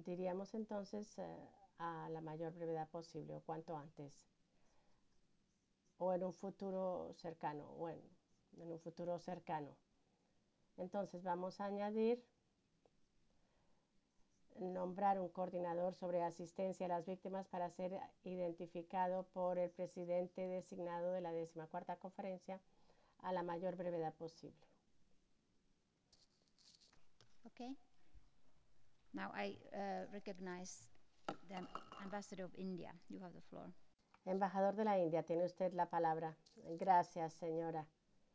diríamos entonces a la mayor brevedad posible o cuanto antes. O en un futuro cercano, bueno, en un futuro cercano. Entonces vamos a añadir, nombrar un coordinador sobre asistencia a las víctimas para ser identificado por el presidente designado de la 14ª conferencia a la mayor brevedad posible. Okay. Now I recognize the Ambassador of India. You have the floor. Embajador de la India, tiene usted la palabra. Gracias, señora.